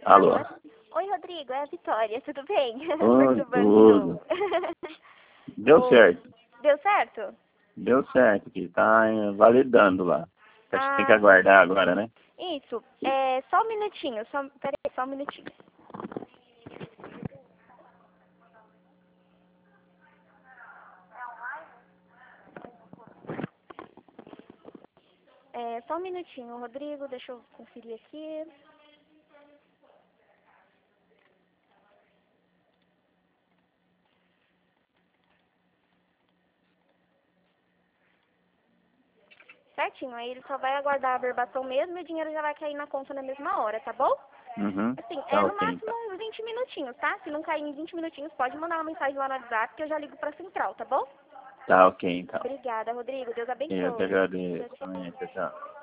Alô? Alô? Oi, Rodrigo, é a Vitória, tudo bem? Oi, tudo. Deu certo. Deu certo? Deu certo aqui. Tá validando lá. Acho que tem que Ah, aguardar agora, né? isso. Só um minutinho, peraí, só um minutinho. Só um minutinho, Rodrigo, deixa eu conferir aqui. Certinho, aí ele só vai aguardar a averbação mesmo e o dinheiro já vai cair na conta na mesma hora, tá bom? Uhum. Assim, Tá no ok, máximo então. uns 20 minutinhos, tá? Se não cair em 20 minutinhos, pode mandar uma mensagem lá no WhatsApp que eu já ligo pra central, tá bom? Tá ok, então. Obrigada, Rodrigo. Deus Eu te abençoe. Tchau, agradeço tchau. também. Tchau, tchau.